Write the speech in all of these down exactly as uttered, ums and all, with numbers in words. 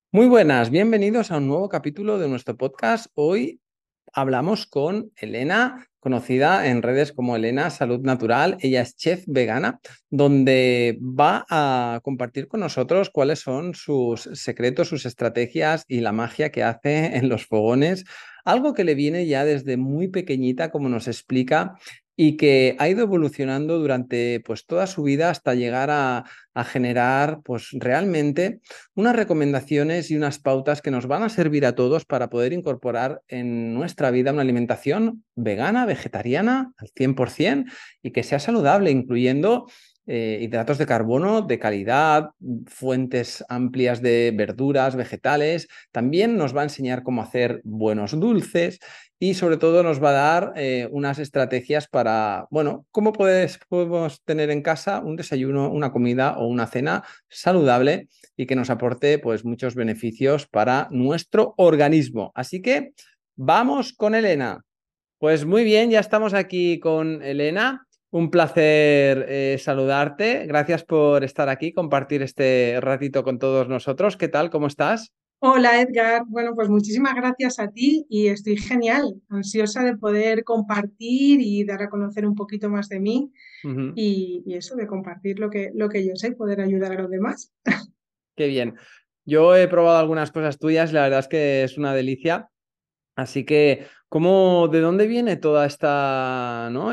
Muy buenas, bienvenidos a un nuevo capítulo de nuestro podcast. Hoy hablamos con Elena, conocida en redes como Elena Salud Natural. Ella es chef vegana, donde va a compartir con nosotros cuáles son sus secretos, sus estrategias y la magia que hace en los fogones. Algo que le viene ya desde muy pequeñita, como nos explica, y que ha ido evolucionando durante pues toda su vida hasta llegar a, a generar pues realmente unas recomendaciones y unas pautas que nos van a servir a todos para poder incorporar en nuestra vida una alimentación vegana, vegetariana al cien por ciento y que sea saludable, incluyendo eh, hidratos de carbono de calidad, fuentes amplias de verduras, vegetales. También nos va a enseñar cómo hacer buenos dulces y sobre todo nos va a dar eh, unas estrategias para, bueno, cómo puedes, podemos tener en casa un desayuno, una comida o una cena saludable y que nos aporte pues muchos beneficios para nuestro organismo. Así que vamos con Elena. Pues muy bien, ya estamos aquí con Elena. Un placer eh, saludarte. Gracias por estar aquí, compartir este ratito con todos nosotros. ¿Qué tal? ¿Cómo estás? Hola Edgar, bueno pues muchísimas gracias a ti y estoy genial, ansiosa de poder compartir y dar a conocer un poquito más de mí Ujú. y, y eso de compartir lo que, lo que yo sé, poder ayudar a los demás. Qué bien. Yo he probado algunas cosas tuyas, la verdad es que es una delicia. Así que, ¿cómo, de dónde viene toda esta, ¿no?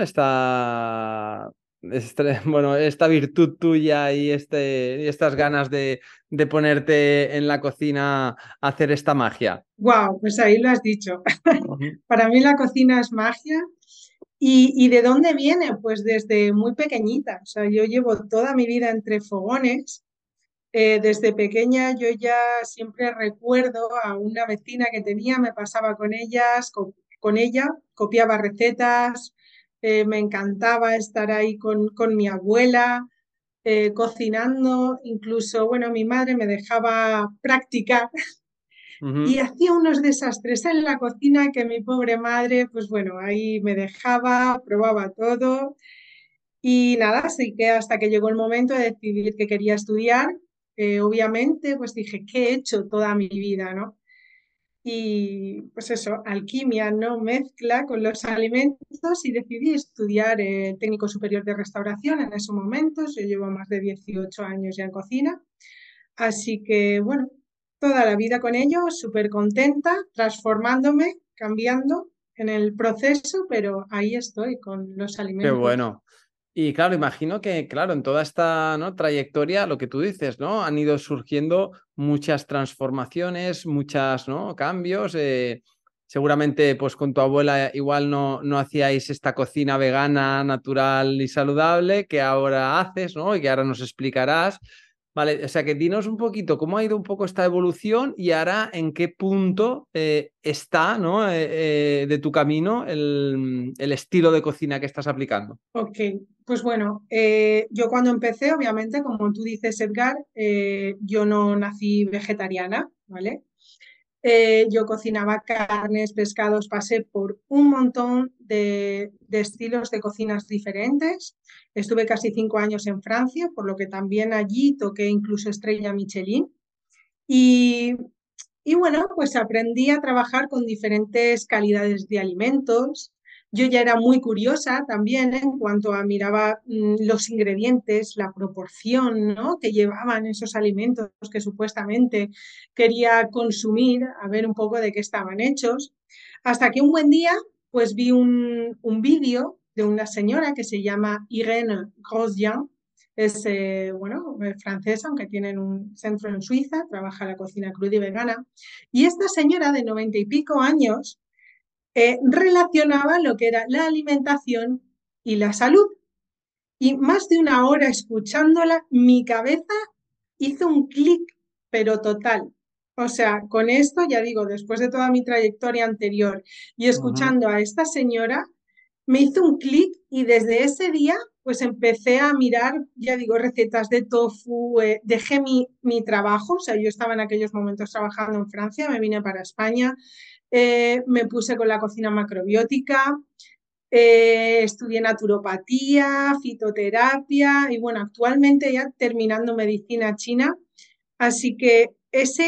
Esta, este- bueno, esta virtud tuya y, este, y estas ganas de, de ponerte en la cocina a hacer esta magia? Wow, pues ahí lo has dicho. Ujú. Para mí la cocina es magia. ¿Y, y de dónde viene? Pues desde muy pequeñita. O sea, yo llevo toda mi vida entre fogones. Eh, desde pequeña yo ya siempre recuerdo a una vecina que tenía, me pasaba con ellas, co- con, ella, copiaba recetas, eh, me encantaba estar ahí con, con mi abuela, eh, cocinando, incluso, bueno, mi madre me dejaba practicar y Ujú. hacía unos desastres en la cocina que mi pobre madre, pues bueno, ahí me dejaba, probaba todo y nada, así que hasta que llegó el momento de decidir que quería estudiar, eh, obviamente, pues dije, ¿qué he hecho toda mi vida, no? Y pues eso, alquimia, ¿no? Mezcla con los alimentos y decidí estudiar eh, técnico superior de restauración en esos momentos. Yo llevo más de dieciocho años ya en cocina, así que bueno, toda la vida con ello, súper contenta, transformándome, cambiando en el proceso, pero ahí estoy con los Qué alimentos. bueno. Y claro, imagino que, claro, en toda esta, ¿no? trayectoria, lo que tú dices, ¿no? Han ido surgiendo muchas transformaciones, muchas, ¿no? cambios. eh, seguramente, pues con tu abuela igual no, no hacíais esta cocina vegana, natural y saludable que ahora haces, ¿no? Y que ahora nos explicarás. Vale, o sea que dinos un poquito cómo ha ido un poco esta evolución y ahora en qué punto eh, está, ¿no? eh, eh, de tu camino el, el estilo de cocina que estás aplicando. Ok, pues bueno, eh, yo cuando empecé, obviamente, como tú dices, Edgar, eh, yo no nací vegetariana, ¿vale? Eh, yo cocinaba carnes, pescados, pasé por un montón de, de estilos de cocinas diferentes. Estuve casi cinco años en Francia, por lo que también allí toqué incluso estrella Michelin. Y, y bueno, pues aprendí a trabajar con diferentes calidades de alimentos. Yo ya era muy curiosa también en cuanto a miraba mm, los ingredientes, la proporción, ¿no? que llevaban esos alimentos que supuestamente quería consumir, a ver un poco de qué estaban hechos. Hasta que un buen día, pues vi un, un vídeo de una señora que se llama Irène Grosjean, es, eh, bueno, eh, francesa, aunque tienen un centro en Suiza, trabaja la cocina cruda y vegana. Y esta señora de noventa y pico años eh, relacionaba lo que era la alimentación y la salud. Y más de una hora escuchándola, mi cabeza hizo un clic, pero total. O sea, con esto, ya digo, después de toda mi trayectoria anterior y Ujú. escuchando a esta señora, me hizo un clic y desde ese día pues empecé a mirar, ya digo, recetas de tofu, eh, dejé mi, mi, trabajo, o sea, yo estaba en aquellos momentos trabajando en Francia, me vine para España, eh, me puse con la cocina macrobiótica, eh, estudié naturopatía, fitoterapia y bueno, actualmente ya terminando medicina china, así que ese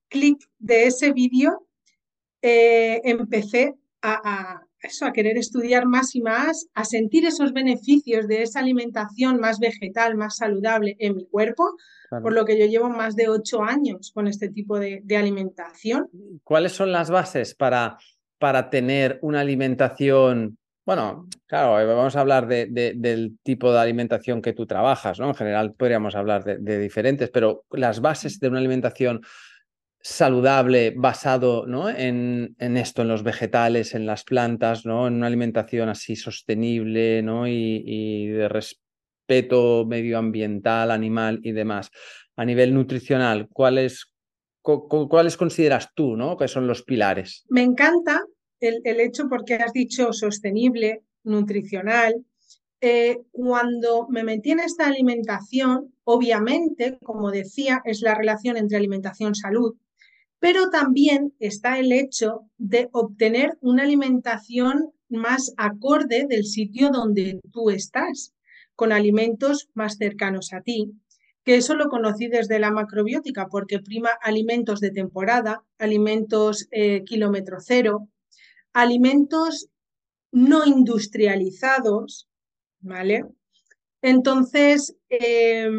clic de ese vídeo, eh, empecé a, a, eso, a querer estudiar más y más, a sentir esos beneficios de esa alimentación más vegetal, más saludable en mi cuerpo, por Claro. lo que yo llevo más de ocho años con este tipo de, de alimentación. ¿Cuáles son las bases para, para tener una alimentación? Bueno, claro, vamos a hablar de, de, del tipo de alimentación que tú trabajas, ¿no? En general podríamos hablar de, de diferentes, pero las bases de una alimentación saludable basado, ¿no? en, en esto, en los vegetales, en las plantas, ¿no? En una alimentación así sostenible, ¿no? y, y de respeto medioambiental, animal y demás. A nivel nutricional, ¿cuáles, cu- cu- ¿cuáles consideras tú, ¿no? que son los pilares? Me encanta el, el hecho porque has dicho sostenible, nutricional. Eh, cuando me metí en esta alimentación, obviamente, como decía, es la relación entre alimentación-salud, pero también está el hecho de obtener una alimentación más acorde del sitio donde tú estás, con alimentos más cercanos a ti, que eso lo conocí desde la macrobiótica, porque prima alimentos de temporada, alimentos eh, kilómetro cero, alimentos no industrializados, ¿vale? Entonces, eh,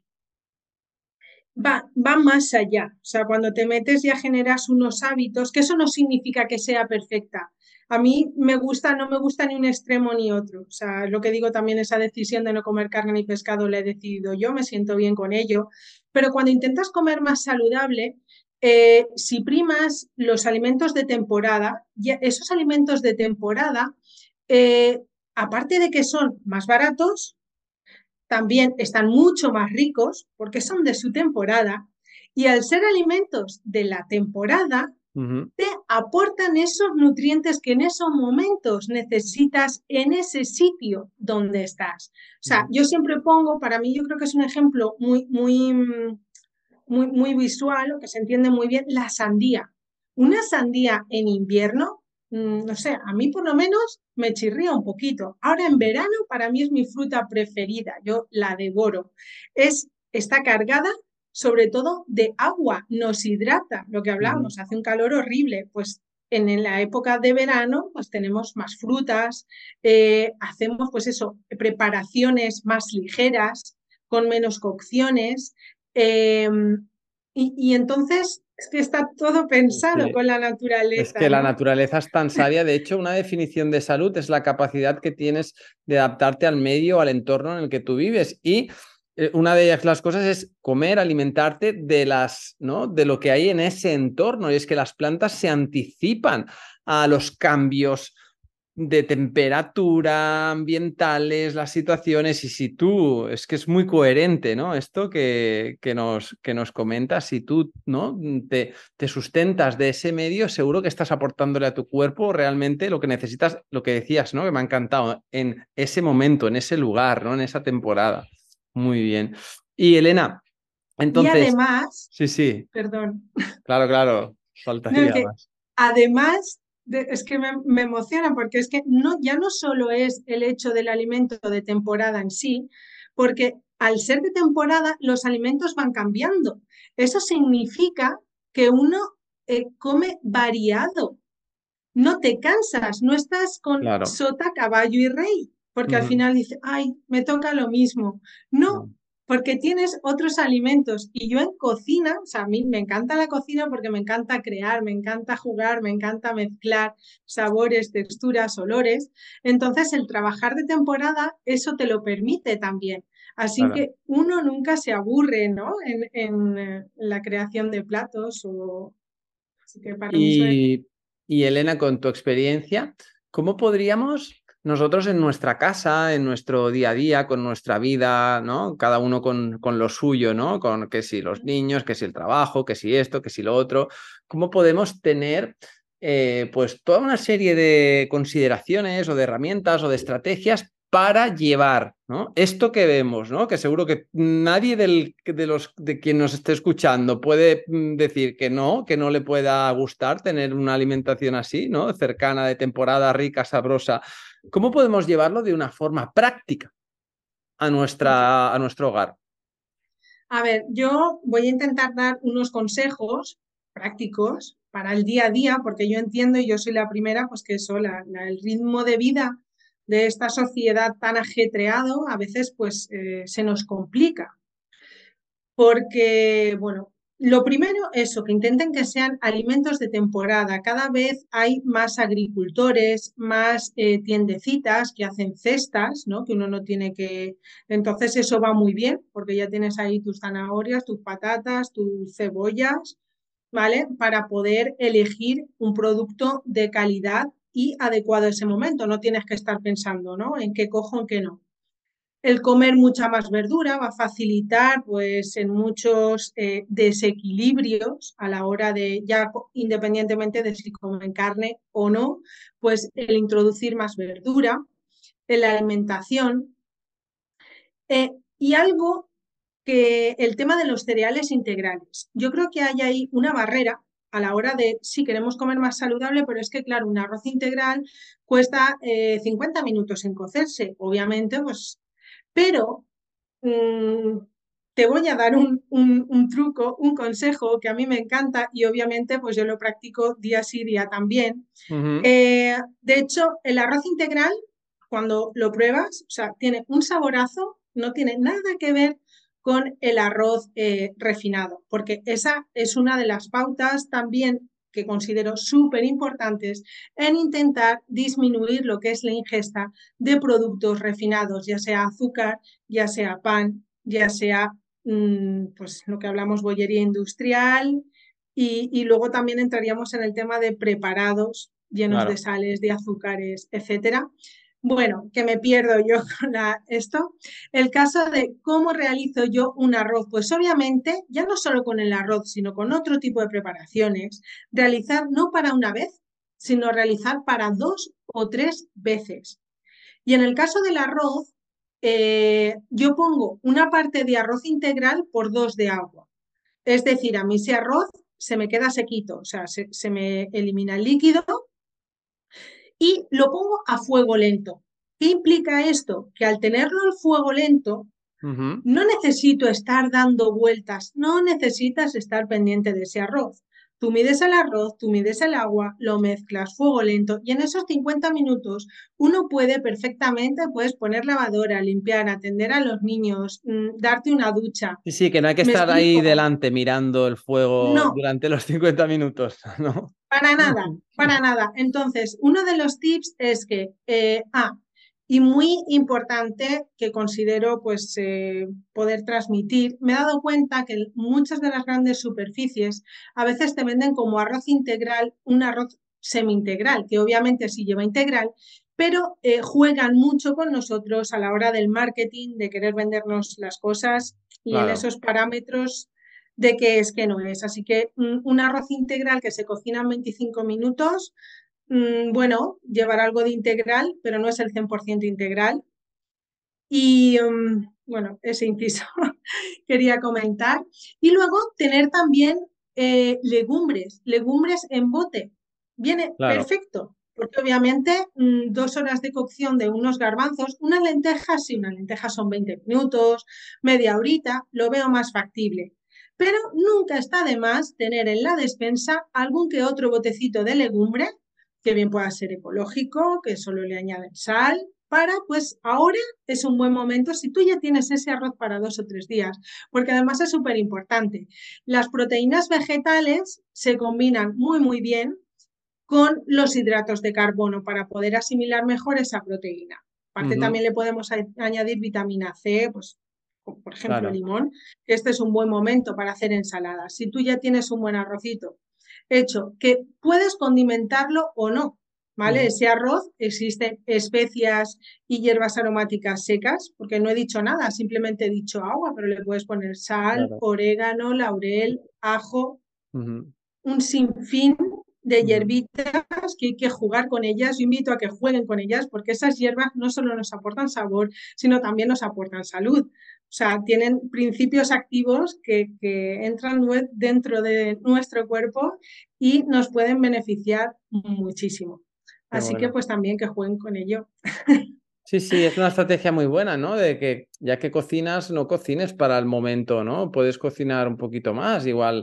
va, va más allá. O sea, cuando te metes ya generas unos hábitos, que eso no significa que sea perfecta. A mí me gusta, no me gusta ni un extremo ni otro. O sea, lo que digo también, esa decisión de no comer carne ni pescado la he decidido yo, me siento bien con ello. Pero cuando intentas comer más saludable, eh, si primas los alimentos de temporada, ya esos alimentos de temporada, eh, aparte de que son más baratos, también están mucho más ricos porque son de su temporada y al ser alimentos de la temporada, Ujú. te aportan esos nutrientes que en esos momentos necesitas en ese sitio donde estás. O sea, Ujú. yo siempre pongo, para mí yo creo que es un ejemplo muy, muy, muy, muy visual, o que se entiende muy bien, la sandía. Una sandía en invierno, mmm, no sé, a mí por lo menos me chirría un poquito. Ahora en verano para mí es mi fruta preferida, yo la devoro. Es, está cargada sobre todo de agua, nos hidrata, lo que Ujú. hablábamos, hace un calor horrible, pues en la época de verano pues tenemos más frutas, eh, hacemos pues eso, preparaciones más ligeras, con menos cocciones, eh, y, y, entonces es que está todo pensado Sí. con la Es naturaleza, que la ¿no? naturaleza es tan sabia. De hecho, una definición de salud es la capacidad que tienes de adaptarte al medio, al entorno en el que tú vives. Y eh, una de ellas, las cosas es comer, alimentarte de las, ¿no? de lo que hay en ese entorno. Y es que las plantas se anticipan a los cambios de temperatura, ambientales, las situaciones, y si tú, es que es muy coherente, ¿no? Esto que, que nos, que nos comentas, si tú, ¿no? te, te sustentas de ese medio, seguro que estás aportándole a tu cuerpo realmente lo que necesitas, lo que decías, ¿no? Que me ha encantado, en ese momento, en ese lugar, ¿no? En esa temporada. Muy bien. Y Elena, Y entonces, además, sí, sí, perdón, claro, claro, no, faltaría que más. además de, es que me, me, emociona porque es que no, ya no solo es el hecho del alimento de temporada en sí, porque al ser de temporada los alimentos van cambiando. Eso significa que uno eh, come variado, no te cansas, no estás con Claro. sota, caballo y rey, porque al Ujú. final dices, ay, me toca lo mismo. No, porque tienes otros alimentos. Y yo en cocina, o sea, a mí me encanta la cocina porque me encanta crear, me encanta jugar, me encanta mezclar sabores, texturas, olores. Entonces, el trabajar de temporada, eso te lo permite también. Así Claro. que uno nunca se aburre, ¿no? En, en, en la creación de platos o... Así que para mí eso es... Y, y Elena, con tu experiencia, ¿cómo podríamos nosotros en nuestra casa, en nuestro día a día, con nuestra vida, ¿no? Cada uno con, con lo suyo, ¿no? Con que si los niños, que si el trabajo, que si esto, que si lo otro, ¿cómo podemos tener eh, pues toda una serie de consideraciones o de herramientas o de estrategias para llevar, ¿no? Esto que vemos, ¿no? Que seguro que nadie del, de los de quien nos esté escuchando puede mm, decir que no, que no le pueda gustar tener una alimentación así, ¿no? Cercana, de temporada, rica, sabrosa. ¿Cómo podemos llevarlo de una forma práctica a nuestra, a nuestro hogar? A ver, yo voy a intentar dar unos consejos prácticos para el día a día, porque yo entiendo y yo soy la primera, pues que eso, la, la, el ritmo de vida de esta sociedad tan ajetreado a veces pues eh, se nos complica. Porque, bueno, lo primero, eso, que intenten que sean alimentos de temporada. Cada vez hay más agricultores, más eh, tiendecitas que hacen cestas, ¿no? Que uno no tiene que... Entonces eso va muy bien, porque ya tienes ahí tus zanahorias, tus patatas, tus cebollas, ¿vale? Para poder elegir un producto de calidad y adecuado a ese momento. No tienes que estar pensando, ¿no? En qué cojo, en qué no. El comer mucha más verdura va a facilitar, pues, en muchos eh, desequilibrios a la hora de, ya independientemente de si comen carne o no, pues el introducir más verdura en la alimentación. Eh, y algo que el tema de los cereales integrales. Yo creo que hay ahí una barrera a la hora de, sí, queremos comer más saludable, pero es que, claro, un arroz integral cuesta eh, cincuenta minutos en cocerse. Obviamente, pues pero mmm, te voy a dar un, un, un, truco, un consejo que a mí me encanta y obviamente pues yo lo practico día sí, día también. Uh-huh. Eh, de hecho, el arroz integral, cuando lo pruebas, o sea, tiene un saborazo, no tiene nada que ver con el arroz eh, refinado, porque esa es una de las pautas también que considero súper importantes en intentar disminuir lo que es la ingesta de productos refinados, ya sea azúcar, ya sea pan, ya sea mmm, pues lo que hablamos bollería industrial y, y luego también entraríamos en el tema de preparados llenos de Claro. sales, de azúcares, etcétera. Bueno, que me pierdo yo con la, esto. El caso de cómo realizo yo un arroz, pues obviamente, ya no solo con el arroz, sino con otro tipo de preparaciones, realizar no para una vez, sino realizar para dos o tres veces. Y en el caso del arroz, eh, yo pongo una parte de arroz integral por dos de agua. Es decir, a mí ese arroz se me queda sequito, o sea, se, se me elimina el líquido y lo pongo a fuego lento. ¿Qué implica esto? Que al tenerlo al fuego lento, Uh-huh. no necesito estar dando vueltas, no necesitas estar pendiente de ese arroz. Tú mides el arroz, tú mides el agua, lo mezclas, fuego lento, y en esos cincuenta minutos uno puede perfectamente, puedes poner lavadora, limpiar, atender a los niños, mmm, darte una ducha. Sí, sí, que no hay que ¿Me estar ahí explico? delante mirando el fuego No, durante los cincuenta minutos, ¿no? para nada, para nada. Entonces, uno de los tips es que, eh, ah, y muy importante que considero pues eh, poder transmitir, me he dado cuenta que muchas de las grandes superficies a veces te venden como arroz integral un arroz semi-integral, que obviamente sí lleva integral, pero eh, juegan mucho con nosotros a la hora del marketing, de querer vendernos las cosas y en Claro. esos parámetros de qué es, que no es. Así que un, un arroz integral que se cocina en veinticinco minutos, mmm, bueno, llevará algo de integral, pero no es el cien por ciento integral. Y um, bueno, ese inciso quería comentar. Y luego tener también eh, legumbres, legumbres en bote. Viene Claro. perfecto, porque obviamente mmm, dos horas de cocción de unos garbanzos, una lenteja, sí, una lenteja son veinte minutos, media horita, lo veo más factible. Pero nunca está de más tener en la despensa algún que otro botecito de legumbre, que bien pueda ser ecológico, que solo le añaden sal, para, pues ahora es un buen momento si tú ya tienes ese arroz para dos o tres días, porque además es súper importante. Las proteínas vegetales se combinan muy, muy bien con los hidratos de carbono para poder asimilar mejor esa proteína. Aparte Uh-huh. también le podemos añadir vitamina C, pues por ejemplo Claro. limón, que este es un buen momento para hacer ensaladas. Si tú ya tienes un buen arrocito hecho, que puedes condimentarlo o no, ¿vale? Uh-huh. Ese arroz, existen especias y hierbas aromáticas secas, porque no he dicho nada, simplemente he dicho agua, pero le puedes poner sal, Claro. orégano, laurel, ajo, Uh-huh. un sinfín de Uh-huh. hierbitas que hay que jugar con ellas. Yo invito a que jueguen con ellas porque esas hierbas no solo nos aportan sabor, sino también nos aportan salud. O sea, tienen principios activos que, que entran dentro de nuestro cuerpo y nos pueden beneficiar muchísimo. Qué Así que bueno. pues también que jueguen con ello. Sí, sí, es una estrategia muy buena, ¿no? De que ya que cocinas, no cocines para el momento, ¿no? Puedes cocinar un poquito más, igual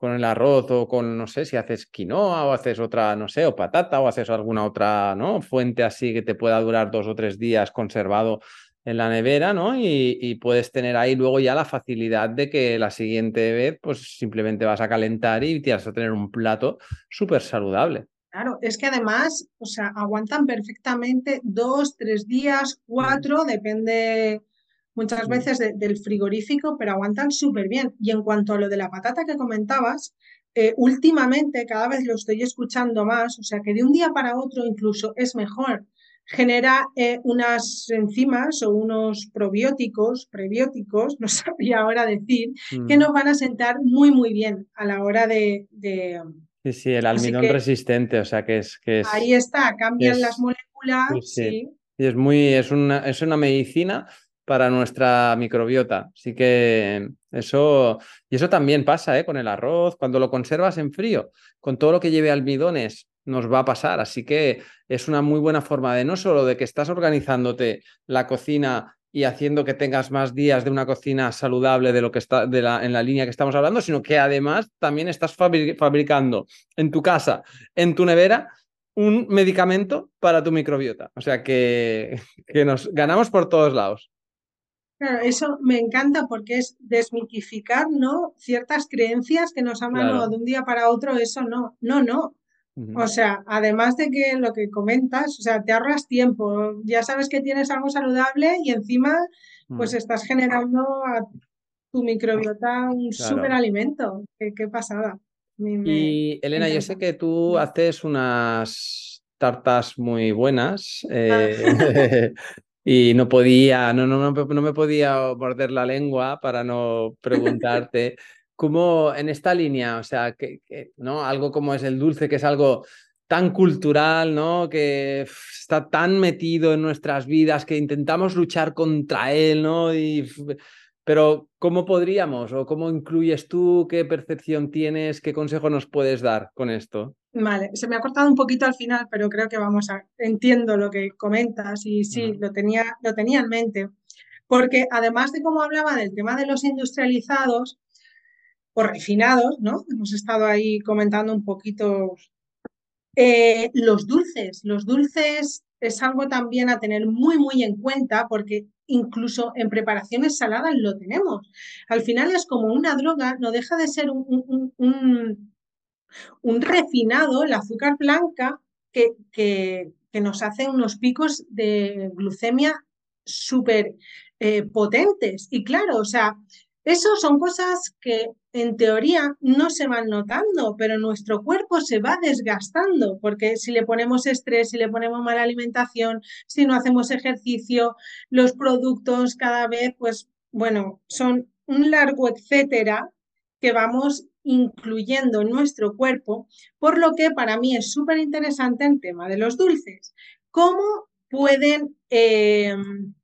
con el arroz o con, no sé, si haces quinoa o haces otra, no sé, o patata o haces alguna otra, ¿no? Fuente así que te pueda durar dos o tres días conservado en la nevera, ¿no? Y, y puedes tener ahí luego ya la facilidad de que la siguiente vez, pues simplemente vas a calentar y te vas a tener un plato súper saludable. Claro, es que además, o sea, aguantan perfectamente dos, tres días, Mm, cuatro, depende muchas mm, veces de- del frigorífico, pero aguantan súper bien. Y en cuanto a lo de la patata que comentabas, eh, últimamente cada vez lo estoy escuchando más, o sea, que de un día para otro incluso es mejor. Genera eh, unas enzimas o unos probióticos, prebióticos, no sabría ahora decir, que mm. nos van a sentar muy, muy bien a la hora de... de... Sí, sí, el Así almidón que resistente, o sea que es, que es, ahí está, que cambian las es, moléculas, sí, sí. sí, Y es muy, es una, es una medicina para nuestra microbiota. Así que eso, y eso también pasa, ¿eh? Con el arroz, cuando lo conservas en frío, con todo lo que lleve almidones, nos va a pasar. Así que es una muy buena forma de no solo de que estás organizándote la cocina y haciendo que tengas más días de una cocina saludable de lo que está de la, en la línea que estamos hablando, sino que además también estás fabri- fabricando en tu casa, en tu nevera, un medicamento para tu microbiota. O sea que, que nos ganamos por todos lados. claro, eso me encanta porque es desmitificar, ¿no? Ciertas creencias que nos han no, Claro. de un día para otro, eso no, no, no. O Ujú. sea, además de que lo que comentas, o sea, te ahorras tiempo, ya sabes que tienes algo saludable y encima, pues Mm, estás generando a tu microbiota un claro. superalimento. Qué, qué pasada. A mí me, Y me Elena, yo sé encanta. que tú haces unas tartas muy buenas Ah, eh, y no podía, no, no, no, no me podía morder la lengua para no preguntarte cómo en esta línea, o sea, que, que, ¿no? Algo como es el dulce, que es algo tan cultural, ¿no? Que uf, está tan metido en nuestras vidas que intentamos luchar contra él, ¿no? Y pero, ¿cómo podríamos o cómo incluyes tú? ¿Qué percepción tienes? ¿Qué consejo nos puedes dar con esto? vale, se me ha cortado un poquito al final, pero creo que vamos a, entiendo lo que comentas y sí, Ujú, lo tenía, lo tenía en mente. Porque además de cómo hablaba del tema de los industrializados o refinados, ¿no? Hemos estado ahí comentando un poquito eh, los dulces. Los dulces es algo también a tener muy, muy en cuenta porque incluso en preparaciones saladas lo tenemos. Al final es como una droga, no deja de ser un, un, un, un refinado, el azúcar blanca, que, que, que, nos hace unos picos de glucemia súper eh, potentes. Y claro, o sea, eso son cosas que en teoría no se van notando, pero nuestro cuerpo se va desgastando, porque si le ponemos estrés, si le ponemos mala alimentación, si no hacemos ejercicio, los productos cada vez, pues bueno, son un largo etcétera que vamos incluyendo en nuestro cuerpo, por lo que para mí es súper interesante el tema de los dulces. ¿Cómo pueden eh,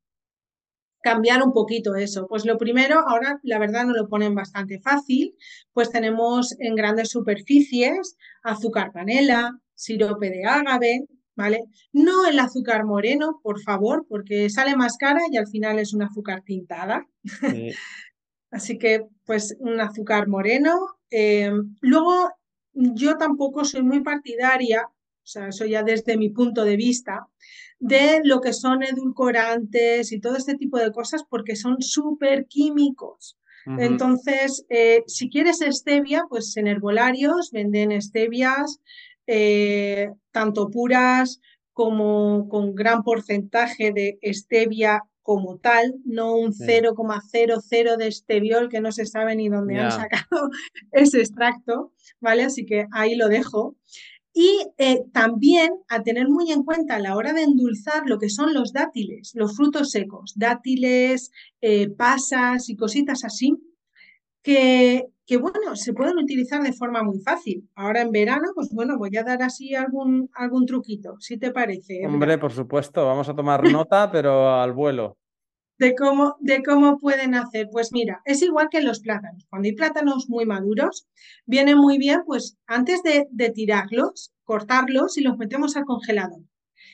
cambiar un poquito eso? Pues lo primero, ahora la verdad no lo ponen bastante fácil, pues tenemos en grandes superficies azúcar panela, sirope de ágave, ¿vale? No el azúcar moreno, por favor, porque sale más cara y al final es un azúcar tintada. sí, Así que, pues, un azúcar moreno. Eh, luego, yo tampoco soy muy partidaria, o sea, eso ya desde mi punto de vista, de lo que son edulcorantes y todo este tipo de cosas porque son súper químicos. ujú, Entonces, eh, si quieres stevia, pues en herbolarios venden stevias, eh, tanto puras como con gran porcentaje de stevia como tal, no un sí, cero coma cero cero de esteviol que no se sabe ni dónde han ya, sacado ese extracto, ¿vale? Así que ahí lo dejo. Y eh, también a tener muy en cuenta a la hora de endulzar lo que son los dátiles, los frutos secos, dátiles, eh, pasas y cositas así, que, que, bueno, se pueden utilizar de forma muy fácil. Ahora en verano, pues bueno, voy a dar así algún, algún truquito, si te parece, Edgar. hombre, por supuesto, vamos a tomar nota, pero al vuelo. De cómo, de cómo pueden hacer. Pues mira, es igual que los plátanos. Cuando hay plátanos muy maduros, viene muy bien, pues antes de, de tirarlos, cortarlos y los metemos al congelador.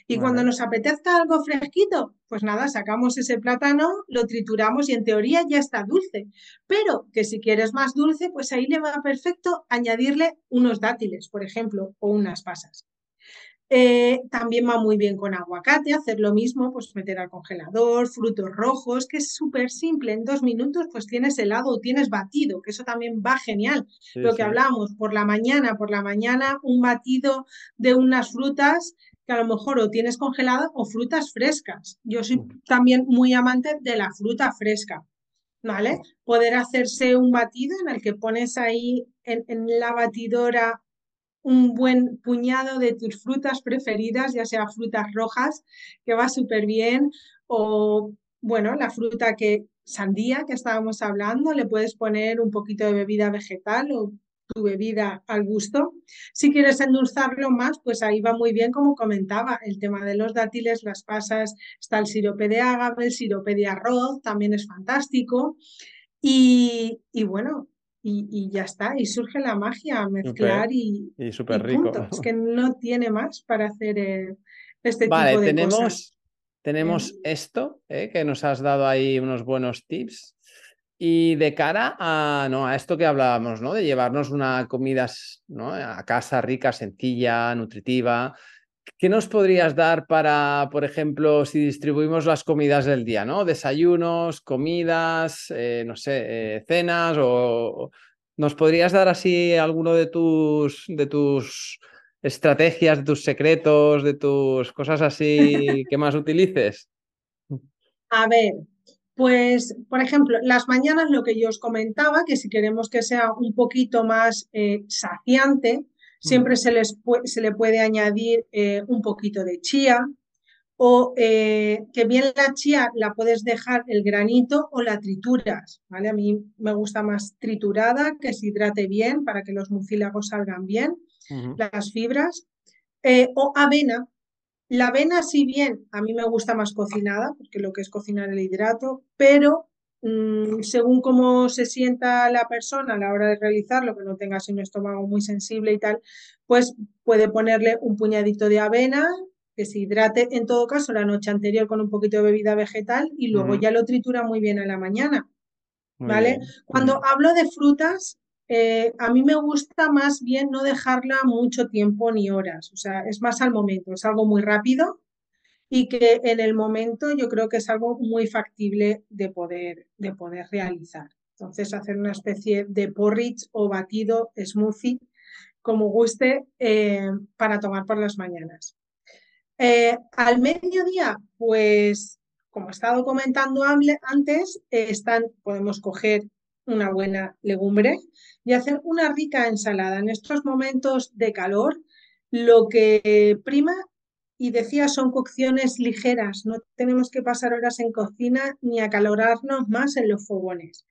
Y cuando Vale. nos apetezca algo fresquito, pues nada, sacamos ese plátano, lo trituramos y en teoría ya está dulce. Pero que si quieres más dulce, pues ahí le va perfecto añadirle unos dátiles, por ejemplo, o unas pasas. Eh, también va muy bien con aguacate, hacer lo mismo, pues meter al congelador, frutos rojos, que es súper simple. En dos minutos, pues tienes helado o tienes batido, que eso también va genial. Sí, Lo que sí. hablamos por la mañana, por la mañana, un batido de unas frutas que a lo mejor o tienes congeladas o frutas frescas. Yo soy también muy amante de la fruta fresca. ¿Vale? Poder hacerse un batido en el que pones ahí en, en la batidora un buen puñado de tus frutas preferidas, ya sea frutas rojas, que va súper bien, o bueno, la fruta que sandía que estábamos hablando, le puedes poner un poquito de bebida vegetal o tu bebida al gusto. Si quieres endulzarlo más, pues ahí va muy bien, como comentaba, el tema de los dátiles, las pasas, está el sirope de ágave, el sirope de arroz, también es fantástico. Y, y bueno, y, y, ya está, y surge la magia, mezclar Súper. y, Y súper y rico. punto. Es que no tiene más para hacer eh, este Vale, tipo de cosas. tenemos, tenemos esto, ¿eh? Que nos has dado ahí unos buenos tips. Y de cara a, no, a esto que hablábamos, ¿no? De llevarnos una comida, ¿no? A casa rica, sencilla, nutritiva. ¿Qué nos podrías dar para, por ejemplo, si distribuimos las comidas del día, ¿no? Desayunos, comidas, eh, no sé, eh, cenas o ¿nos podrías dar así alguno de tus, de tus estrategias, de tus secretos, de tus cosas así que más utilices? A ver, pues, por ejemplo, las mañanas lo que yo os comentaba, que si queremos que sea un poquito más eh, saciante, Mm. siempre se, les se le puede añadir eh, un poquito de chía, o eh, que bien la chía la puedes dejar el granito o la trituras, ¿vale? A mí me gusta más triturada, que se hidrate bien para que los mucílagos salgan bien, Ujú. las fibras, eh, o avena. La avena, si bien a mí me gusta más cocinada, porque lo que es cocinar el hidrato, pero mmm, según cómo se sienta la persona a la hora de realizarlo, que no tenga así un estómago muy sensible y tal, pues puede ponerle un puñadito de avena, que se hidrate en todo caso la noche anterior con un poquito de bebida vegetal y luego Ujú. ya lo tritura muy bien a la mañana. Muy ¿Vale? bien. Cuando Ujú. hablo de frutas, eh, a mí me gusta más bien no dejarla mucho tiempo ni horas, o sea, es más al momento, es algo muy rápido y que en el momento yo creo que es algo muy factible de poder, de poder realizar. Entonces, hacer una especie de porridge o batido, smoothie, como guste, eh, para tomar por las mañanas. Eh, al mediodía, pues como he estado comentando antes, eh, están, podemos coger una buena legumbre y hacer una rica ensalada. En estos momentos de calor, lo que prima, y decía, son cocciones ligeras. No tenemos que pasar horas en cocina ni acalorarnos más en los fogones.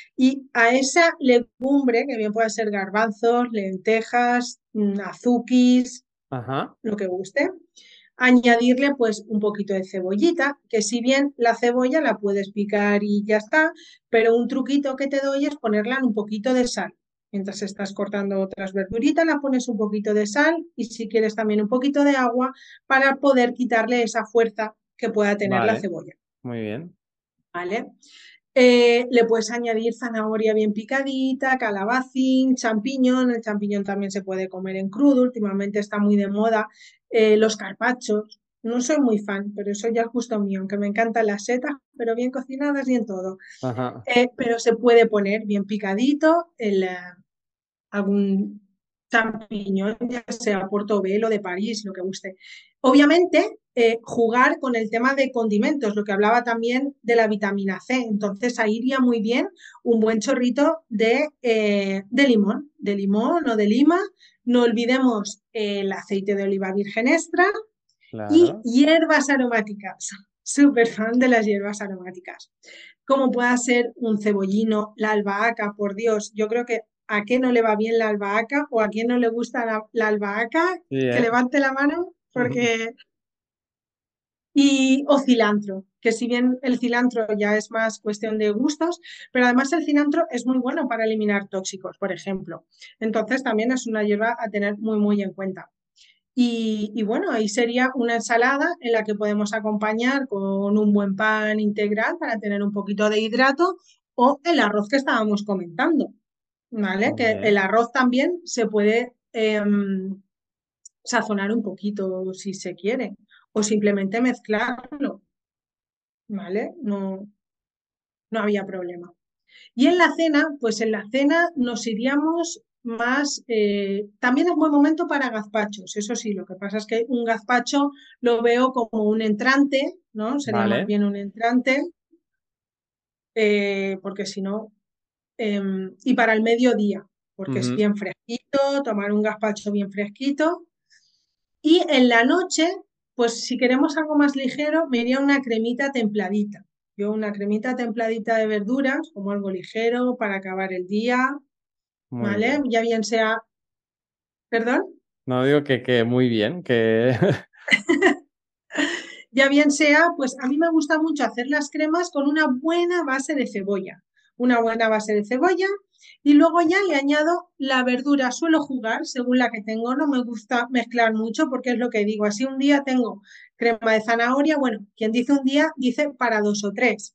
Y a esa legumbre, que bien puede ser garbanzos, lentejas, mm, azuquis, Ajá. lo que guste, añadirle pues un poquito de cebollita, que si bien la cebolla la puedes picar y ya está, pero un truquito que te doy es ponerla en un poquito de sal. Mientras estás cortando otras verduritas, la pones un poquito de sal y si quieres también un poquito de agua para poder quitarle esa fuerza que pueda tener la Vale, cebolla. muy bien. ¿Vale? Eh, le puedes añadir zanahoria bien picadita, calabacín, champiñón. El champiñón también se puede comer en crudo. Últimamente está muy de moda eh, los carpachos. No soy muy fan, pero eso ya es justo mío, aunque me encantan las setas, pero bien cocinadas y en todo. Ajá. Eh, pero se puede poner bien picadito el, eh, algún champiñón, ya sea portobelo, de París, lo que guste. Obviamente, eh, jugar con el tema de condimentos, lo que hablaba también de la vitamina C. Entonces, ahí iría muy bien un buen chorrito de, eh, de limón, de limón o de lima. No olvidemos el aceite de oliva virgen extra y Claro. hierbas aromáticas. Súper fan de las hierbas aromáticas. Como pueda ser un cebollino, la albahaca, por Dios, yo creo que a qué no le va bien la albahaca o a quién no le gusta la, la albahaca, Sí, que ¿eh? levante la mano, Ujú. porque... Y, o cilantro, que si bien el cilantro ya es más cuestión de gustos, pero además el cilantro es muy bueno para eliminar tóxicos, por ejemplo. Entonces también es una hierba a tener muy, muy en cuenta. Y, y bueno, ahí sería una ensalada en la que podemos acompañar con un buen pan integral para tener un poquito de hidrato o el arroz que estábamos comentando, ¿vale? Muy Que el bien. arroz también se puede em, sazonar un poquito si se quiere o simplemente mezclarlo, ¿vale? No, no había problema. Y en la cena, pues en la cena nos iríamos más, eh, también es buen momento para gazpachos, eso sí, lo que pasa es que un gazpacho lo veo como un entrante, ¿no? Sería más Vale. bien un entrante, eh, porque si no, eh, y para el mediodía, porque es Ujú. bien fresquito, tomar un gazpacho bien fresquito. Y en la noche, pues si queremos algo más ligero, me iría una cremita templadita. Yo una cremita templadita de verduras, como algo ligero para acabar el día, Muy ¿vale? bien. Ya bien sea, perdón, No digo que, que muy bien, que ya bien sea, pues a mí me gusta mucho hacer las cremas con una buena base de cebolla, una buena base de cebolla y luego ya le añado la verdura. Suelo jugar según la que tengo, no me gusta mezclar mucho porque es lo que digo, así un día tengo crema de zanahoria, bueno, quien dice un día dice para dos o tres.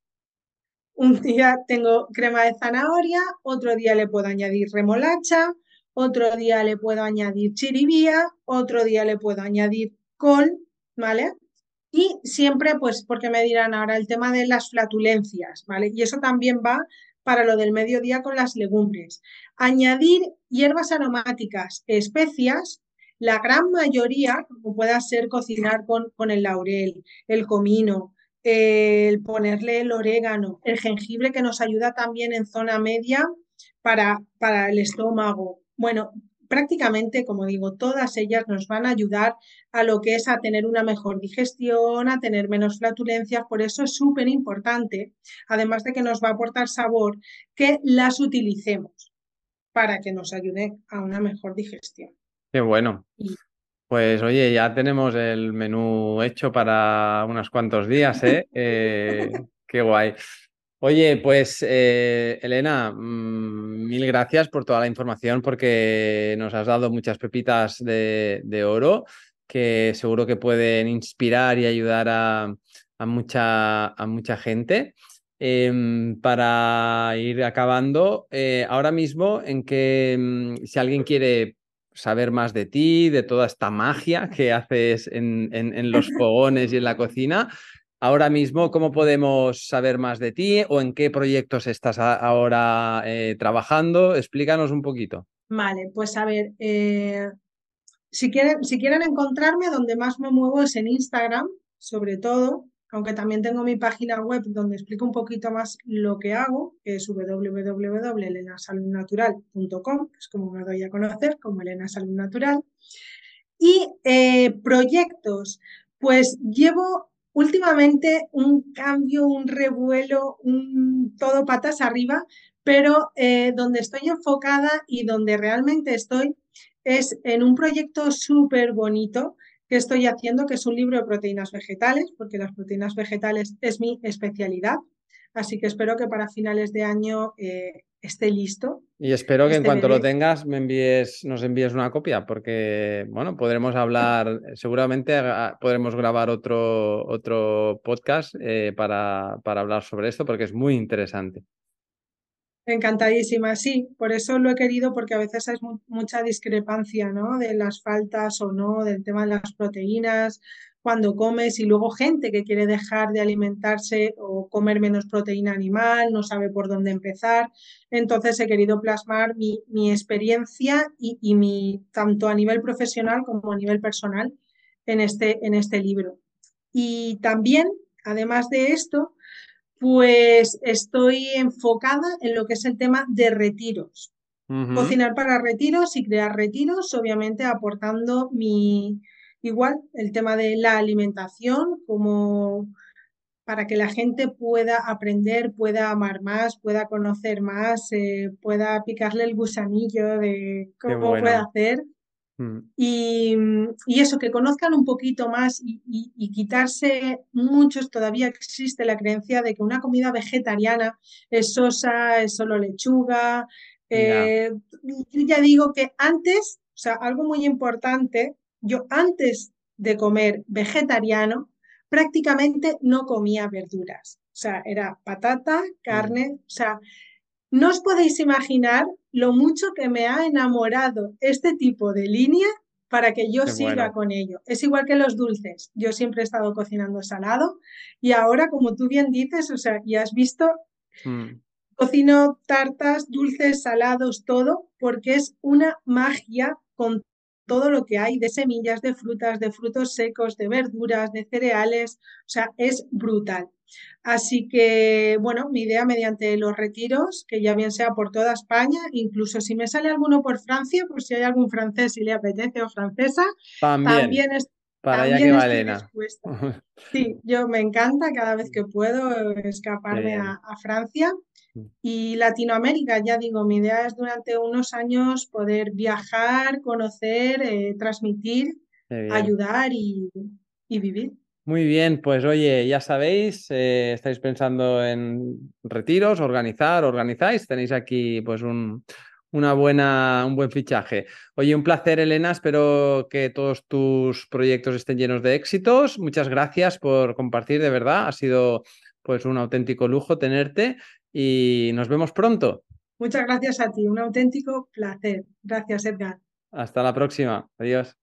Un día tengo crema de zanahoria, otro día le puedo añadir remolacha, otro día le puedo añadir chiribía, otro día le puedo añadir col, ¿vale? Y siempre, pues, porque me dirán ahora el tema de las flatulencias, ¿vale? Y eso también va para lo del mediodía con las legumbres. Añadir hierbas aromáticas, especias, la gran mayoría, como pueda ser cocinar con, con el laurel, el comino, el ponerle el orégano, el jengibre que nos ayuda también en zona media para, para el estómago. Bueno, prácticamente, como digo, todas ellas nos van a ayudar a lo que es a tener una mejor digestión, a tener menos flatulencias. Por eso es súper importante, además de que nos va a aportar sabor, que las utilicemos para que nos ayude a una mejor digestión. qué bueno. Y Pues oye, ya tenemos el menú hecho para unos cuantos días, ¿eh? Eh, qué guay. Oye, pues eh, Elena, mm, mil gracias por toda la información porque nos has dado muchas pepitas de, de oro que seguro que pueden inspirar y ayudar a, a mucha, a mucha gente. Em, para ir acabando, eh, ahora mismo en que mm, si alguien quiere saber más de ti, de toda esta magia que haces en, en- en los fogones y en la cocina. Ahora mismo, ¿cómo podemos saber más de ti o en qué proyectos estás a- ahora eh, trabajando? Explícanos un poquito. vale, pues a ver, eh, si quieren, si quieren encontrarme, donde más me muevo es en Instagram, sobre todo, aunque también tengo mi página web donde explico un poquito más lo que hago, que es w w w punto elena salud natural punto com, que es como me doy a conocer, como Elena Salud Natural. Y eh, proyectos, pues llevo últimamente un cambio, un revuelo, un todo patas arriba, pero eh, donde estoy enfocada y donde realmente estoy es en un proyecto súper bonito que estoy haciendo, que es un libro de proteínas vegetales, porque las proteínas vegetales es mi especialidad. Así que espero que para finales de año eh, esté listo Y espero que en este cuanto lo bebé. tengas me envíes, nos envíes una copia, porque bueno, podremos hablar, seguramente ah, podremos grabar otro, otro podcast eh, para, para hablar sobre esto, porque es muy interesante. Encantadísima, sí, por eso lo he querido, porque a veces hay mu- mucha discrepancia, ¿no? De las faltas o no, del tema de las proteínas, cuando comes, y luego gente que quiere dejar de alimentarse o comer menos proteína animal, no sabe por dónde empezar. Entonces he querido plasmar mi, mi experiencia y, y mi, tanto a nivel profesional como a nivel personal en este, en este libro. Y también, además de esto, pues estoy enfocada en lo que es el tema de retiros. Ujú. Cocinar para retiros y crear retiros, obviamente aportando mi, igual, el tema de la alimentación, como para que la gente pueda aprender, pueda amar más, pueda conocer más, eh, pueda picarle el gusanillo de Qué cómo puede bueno. hacer. Mm. Y, y eso, que conozcan un poquito más y, y- y quitarse, muchos todavía existe la creencia de que una comida vegetariana es sosa, es solo lechuga. Ya. Eh, yo ya digo que antes, o sea, algo muy importante, yo antes de comer vegetariano prácticamente no comía verduras. O sea, era patata, Mm, carne, o sea, no os podéis imaginar lo mucho que me ha enamorado este tipo de línea para que yo qué siga bueno. con ello. Es igual que los dulces. Yo siempre he estado cocinando salado y ahora, como tú bien dices, o sea, ya has visto, Mm. cocino tartas, dulces, salados, todo, porque es una magia con todo lo que hay de semillas, de frutas, de frutos secos, de verduras, de cereales, o sea, es brutal. Así que, bueno, mi idea mediante los retiros, que ya bien sea por toda España, incluso si me sale alguno por Francia, por si hay algún francés y le apetece o francesa, También, también, es, para allá que también va estoy Elena. dispuesta. Sí, yo me encanta cada vez que puedo Qué escaparme a, bien. a Francia y Latinoamérica, ya digo, mi idea es durante unos años poder viajar, conocer, eh, transmitir, Qué bien. ayudar y, y vivir. Muy bien, pues oye, ya sabéis, eh, estáis pensando en retiros, organizar, organizáis, tenéis aquí pues un, una buena, un buen fichaje. Oye, un placer, Elena, espero que todos tus proyectos estén llenos de éxitos. Muchas gracias por compartir, de verdad, ha sido pues un auténtico lujo tenerte y nos vemos pronto. Muchas gracias a ti, un auténtico placer. Gracias, Edgar. Hasta la próxima. Adiós.